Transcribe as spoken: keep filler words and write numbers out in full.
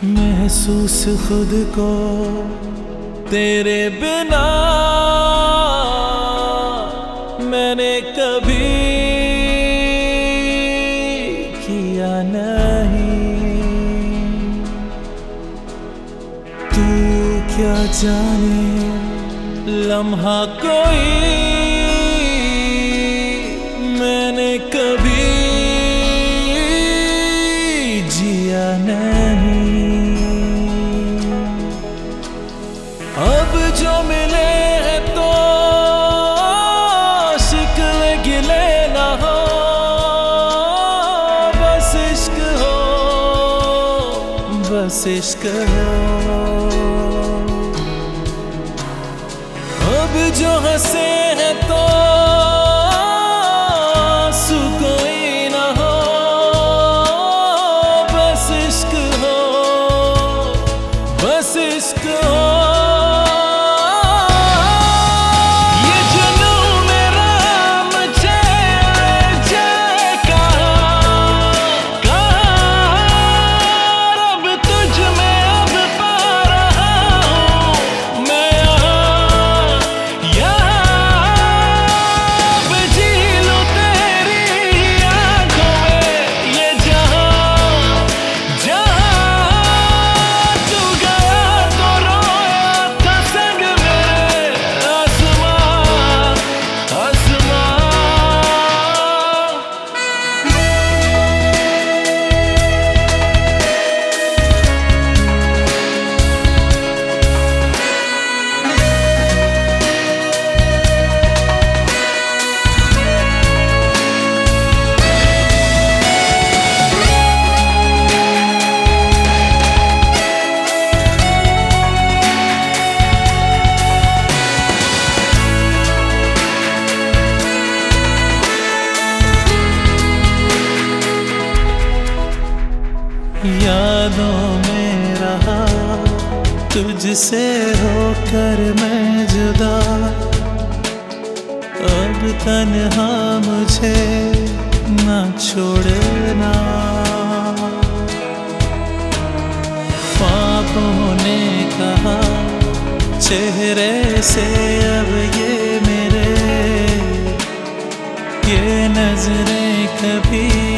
महसूस खुद को तेरे बिना मैंने कभी किया नहीं। तू क्या जाने लम्हा कोई मैंने कभी जिया नहीं। अब जो मिले हैं तो शिकवे गिले ना हो, बस इश्क हो बस इश्क हो। अब जो हंसे हैं तो आंसू कोई ना हो, बस इश्क हो बस इश्क हो। यादों में रहा तुझसे होकर मैं जुदा, अब तन्हा मुझे ना छोड़ना। ख्वाबों ने कहा चेहरे से अब ये मेरे ये नजरें कभी